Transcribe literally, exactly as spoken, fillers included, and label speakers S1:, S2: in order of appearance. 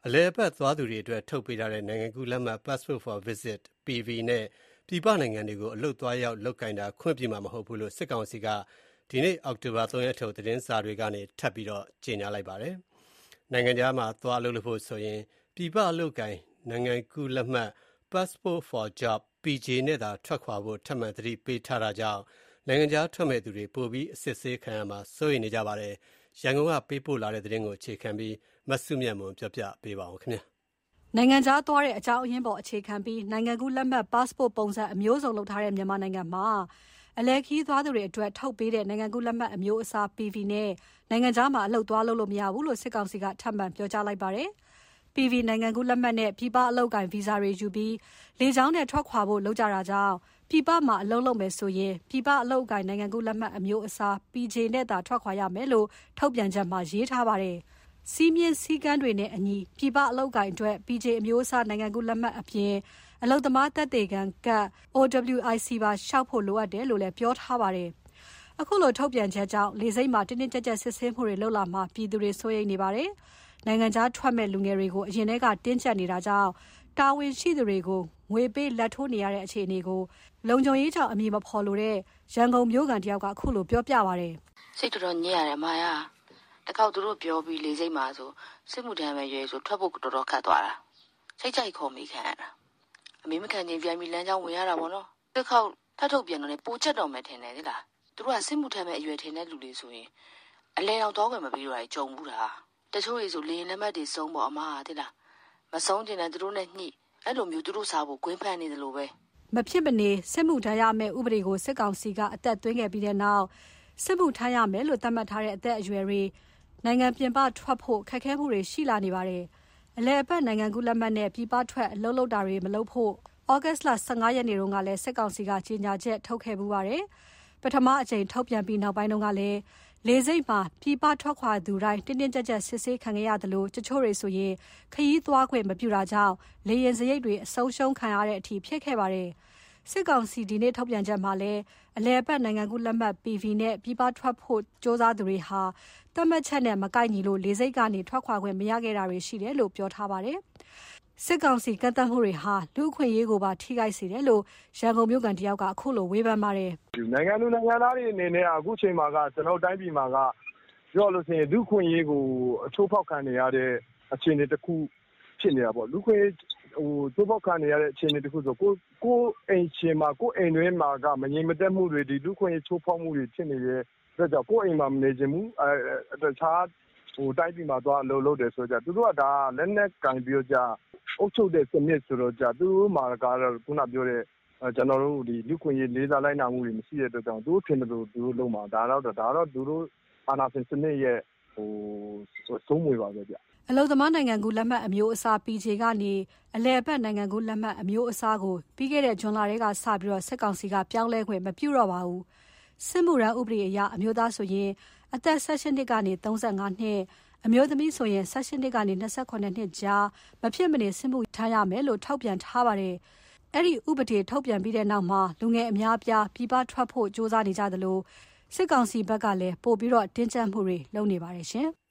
S1: အလည်အပတ်သွားသူတွေအတွက်ထုတ်ပေးထားတဲ့နိုင်ငံကူးလက်မှတ် Passport for Visit ပီ ဗီ နဲ့ပြည်ပနိုင်ငံတွေကိုအလုပ်သွားရောက်လုပ်ကိုင်တာခွင့်ပြုမှာမဟုတ်ဘူးလို့စစ်ကောင်စီကဒီနေ့အောက်တိုဘာသုံးရက်ထုတ်သတင်းစာတွေကနေထပ်ပြီးတော့ကြေညာလိုက်ပါတယ်။နိုင်ငံခြားမှာသွားလုပ်လို့ဖို့ဆိုရင်ပြည်ပအလုပ်ကိုင်နိုင်ငံကူးလက်မှတ် Passport for Job ပီ ဂျေ နဲ့သာထွက်ခွာဖို့ထပ်မံသတိပေးထားတာကြောင့်နိုင်ငံခြားထွက်မဲ့သူတွေပိုပြီးအစစ်ဆေးခံရမှာစိုးရိမ်နေကြပါတယ်။ရန်ကုန်ကပေးပို့လာတဲ့သတင်းကိုအခြေခံပြီးမဆုမြတ်မွန်ပြောပြပေးပါဦးခင်ဗျာ
S2: ။နိုင်ငံခြားသွားတဲ့အကြောင်းအရင်းပေါ်အခြေခံပြီးနိုင်ငံကူးလက်မှတ် passport ပုံစံအမျိုးစုံလုပ်ထားတဲ့မြန်မာနိုင်ငံမှာအလဲခီးသွားသူတွေအတွက်ထုတ်ပေးတဲ့နိုင်ငံကူးလက်မှတ်အမျိုးအစား ပီ ဗီ နဲ့နိုင်ငံခြားမှာအလုပ်သွားလုပ်လို့မရဘူးလို့စစ်ကောင်စီကထပ်မံပြောကြားလိုက်ပါတယ်။ ပီ ဗီ နိုင်ငံကူးလက်မှတ်နဲ့ပြည်ပအလုပ်ကိုင်ဗီဇာတွေယူပြီးလေကြောင်းနဲ့ထွက်ခွာဖို့လုပ်ကြတာကြောင့်ပြည်ပမှာအလုပ်လုပ်မယ်ဆိုရင်ပြည်ပအလုပ်ကိုင်နိုင်ငံကူးလက်မှတ်အမျိုးအစား ပီ ဂျေ နဲ့သာထွက်ခွာရမယ်လို့ထုတ်ပြန်ချက်မှာရေးထားပါတယ်။စီးမြင့်စည်းကမ်းတွေနဲ့အညီပြည်ပအလုပ်ကိုင်အတွက် ပီ ဂျေ အမျိုးအစားနိုင်ငံကူးလက်မှတ်အပြင်အလုပ်သမားသက်သေခံကတ် အို ဒဘလျူ အိုင် စီ ပါလျှောက်ဖို့လိုအပ်တယ်လို့လည်းပြောထားပါတယ်။အခုလိုထုတ်ပြန်ချက်ကြောင့်လေဆိပ်မှာတင်းတင်းကြပ်ကြပ်စစ်ဆေးမှုတွေလုပ်လာမှာပြည်သူတွေစိုးရိမ်နေပါတယ်။နိုင်ငံခြားထွက်မဲ့လူငယ်တွေကိုအရင်ထဲကတင်းကျပ်နေတာကြောင့်တာဝန်ရှိသူတွေကိုငွေပေးလက်ထိုးနေရတဲ့အခြေအနေကိုလုံခြုံရေးကြောင့်အမည်မဖော်လို့တဲ့ရန်ကုန်မြို့ကန်တယောက်ကအခုလိုပြောပြပါတယ်
S3: ။စိတ်တော်တော်ညစ်ရတယ်မာယာတကောက်သူတို့ပြောပြီးလေစိတ်မှာဆိုစစ်မှုထမ်းပဲရွေးဆိုထွက်ဖို့တော်တော်ခက်သွားတာစိတ်ကြိုက်ခေါ်မိခံရတာအမေမခံချင်းပြန်ပြီးလမ်းကြောင်းဝင်ရတာပေါ့နော်တစ်ခေါက်ထပ်ထုတ်ပြန်တော့လေပိုချက်တော်မယ်ထင်တယ်လေလားသူတို့ကစစ်မှုထမ်းပဲအရွယ်ထင်တဲ့လူတွေဆိုရင်အလဲတော်တော့ခွင့်မပြီးတော့ကြုံဘူးတာတချို့ရေဆိုလေရင်လက်မှတ်တွေစုံပေါ့အမသိလားမဆုံးကျင်တဲ့သူတို့နဲ့ညှိအဲ့လိုမျိုးသူတို့စားဖို့ဂွင်းဖန်နေတယ်လို့ပဲ
S2: မဖြစ်မနေစစ်မှုထမ်းရမယ့်ဥပဒေကိုစစ်ကောင်စီကအသက်သွင်းခဲ့ပြီးတဲ့နောက်စစ်မှုထမ်းရမယ်လို့သတ်မှတ်ထားတဲ့အသက်အရွယ်တွေနိုင်ငံပြင်ပထွက်ဖို့ခက်ခဲမှုတွေရှိလာနေပါတယ်။အလဲအပတ်နိုင်ငံကူးလက်မှတ်နဲ့ပြည်ပထွက်အလုပ်လုပ်တာတွေမလုပ်ဖို့ဩဂတ်စ်လဆယ့်ငါးရက်နေ့တုန်းကလည်းစစ်ကောင်စီကကြေညာချက်ထုတ်ခဲ့ပူပါတယ်။ပထမအကြိမ်ထုတ်ပြန်ပြီးနောက်ပိုင်းတုန်းကလည်းလေဆိပ်မှာပြည်ပထွက်ခွာသူတိုင်းတင်းတင်းကြပ်ကြပ်စစ်ဆေးခံခဲ့ရတယ်လို့တချို့တွေဆိုရင်ခရီးသွားခွင့်မပြုတာကြောင့်လေရင်စရိတ်တွေအဆုံးရှုံးခံရတဲ့အထိဖြစ်ခဲ့ပါတယ်။စစ်ကောင်စီဒီနေ့ထုတ်ပြန်ချက်မှာလည်းအလဲအပတ်နိုင်ငံကူးလက်မှတ် ပီ ဗီ နဲ့ပြည်ပထွက်ဖို့စ조사သူတွေဟာသတ်မှတ်ချက်နဲ့မကိုက်ညီလို့လေဆိပ်ကနေထွက်ခွာခွင့်မရခဲ့တာတွေရှိတယ်လို့ပြောထားပါတယ်။စစ်ကောင်စီကန့်သတ်မှုတွေဟာလူ့အခွင့်အရေးကိုပါထိခိုက်စေတယ်လို့ရန်ကုန်မြို့ကန်တယောက်ကအခုလိုဝေဖန်ပါတယ်
S4: ။နိုင်ငံလူနိုင်ငံသားတွေအနေနဲ့အခုချိန်မှာကကျွန်တော်တိုင်းပြည်မှာကပြောလို့ရှိရင်လူ့အခွင့်အရေးကိုအချိုးဖောက်ခံနေရတဲ့အခြေအနေတစ်ခုဖြစ်နေတာပေါ့လူ့အခွင့်ဟိုချိုးဖောက်ခံနေရတဲ့အခြေအနေတစ်ခုဆိုကိုကိုအိမ်ချင်းမှာကိုအိမ်တွင်းမှာကမငြိမ်မသက်မှုတွေဒီလူ့အခွင့်အရေးချိုးဖောက်မှုတွေဖြစ်နေတဲ့အတွက်ကြောင့်ကိုအိမ်မှာမနေချင်ဘူးအဲတခြားဟိုတိုင်းပြည်မှာသွားအလုပ်လုပ်တယ်ဆိုကြသူတို့ကဒါလက်နက်ကင်ပြီးကြအုပ်ချုပ်တဲ့စနစ်ဆိုတော့ကြသူတို့မှာကတော့ခုနပြောတဲ့ကျွန်တော်တို့ဒီလူ့ခွင့်ရေးလေးစားလိုက်နာမှုတွေမရှိတဲ့အတွက်ကြောင့်သူတို့ထင်တယ်လို့သူတို့လုံးမှာဒါတော့ဒါတော့သူတို့အာဏာရှင်စနစ်ရဲ့ဟိုသုံးမွေပါပဲဗျ
S2: အလုံသမားနိုင်ငံကူးလက်မှတ်အမျိုးအစား ပီ ဂျေ ကနေအလဲအပတ်နိုင်ငံကူးလက်မှတ်အမျိုးအစားကိုပြီးခဲ့တဲ့ဇွန်လထဲကစပြီးတော့စစ်ကောင်စီကပြောင်းလဲခွင့်မပြုတော့ပါဘူးစစ်မှုရန်ဥပဒေအရအမျိုးသားဆိုရင်အသက်၁၈နှစ်ကနေ၃၅နှစ်အမျိုးသမီးဆိုရင်၁၈နှစ်ကနေ၂၉နှစ်ကြားမဖြစ်မနေစစ်မှုထမ်းရမယ်လို့ထောက်ပြန်ထားပါတယ်အဲ့ဒီဥပဒေထုတ်ပြန်ပြီးတဲ့နောက်မှာလူငယ်အများအပြားပြည်ပထွက်ဖို့စ조사နေကြသလိုစစ်ကောင်စီဘက်ကလည်းပို့ပြီးတော့တင်းကျပ်မှုတွေလုပ်နေပါတယ်ရှင်